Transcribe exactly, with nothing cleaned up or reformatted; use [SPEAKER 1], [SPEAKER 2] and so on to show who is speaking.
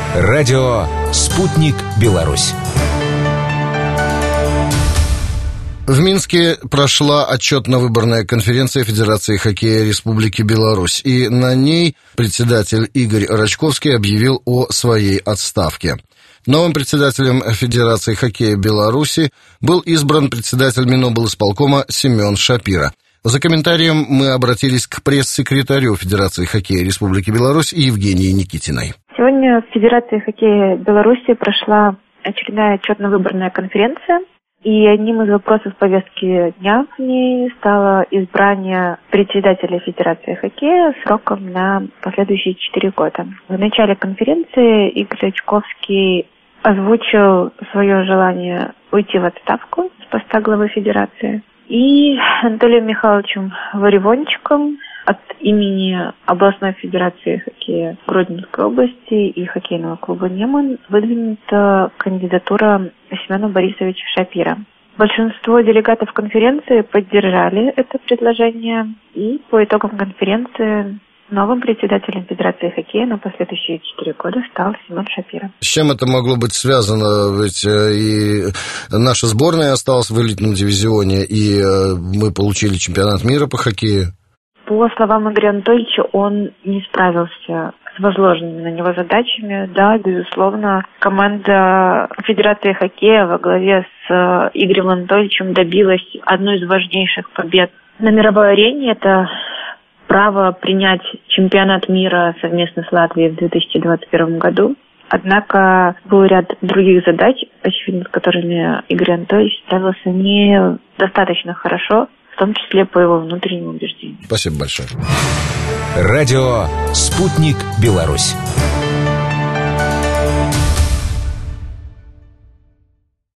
[SPEAKER 1] Радио «Спутник Беларусь».
[SPEAKER 2] В Минске прошла отчетно-выборная конференция Федерации хоккея Республики Беларусь, и на ней председатель Игорь Рачковский объявил о своей отставке. Новым председателем Федерации хоккея Беларуси был избран председатель Миноблсполкома Семен Шапира. За комментарием мы обратились к пресс-секретарю Федерации хоккея Республики Беларусь Евгении Никитиной.
[SPEAKER 3] Сегодня в Федерации хоккея Беларуси прошла очередная отчетно-выборная конференция. И одним из вопросов повестки дня в ней стало избрание председателя Федерации хоккея сроком на последующие четыре года. В начале конференции Игорь Рачковский озвучил свое желание уйти в отставку с поста главы Федерации. И Анатолием Михайловичем Варивончиком от имени областной федерации хоккея Гродненской области и хоккейного клуба «Неман» выдвинута кандидатура Семена Борисовича Шапира. Большинство делегатов конференции поддержали это предложение, и по итогам конференции новым председателем Федерации хоккея на последующие четыре года стал Семен Шапира.
[SPEAKER 2] С чем это могло быть связано? Ведь и наша сборная осталась в элитном дивизионе, и мы получили чемпионат мира по хоккею.
[SPEAKER 3] По словам Игоря Анатольевича, он не справился с возложенными на него задачами. Да, безусловно, команда Федерации хоккея во главе с Игорем Анатольевичем добилась одной из важнейших побед на мировой арене. Это право принять чемпионат мира совместно с Латвией в две тысячи двадцать первом году. Однако был ряд других задач, очевидно, с которыми Игорь Анатольевич справился недостаточно хорошо, в том числе по его внутреннему убеждению.
[SPEAKER 2] Спасибо большое.
[SPEAKER 1] Радио «Спутник Беларусь».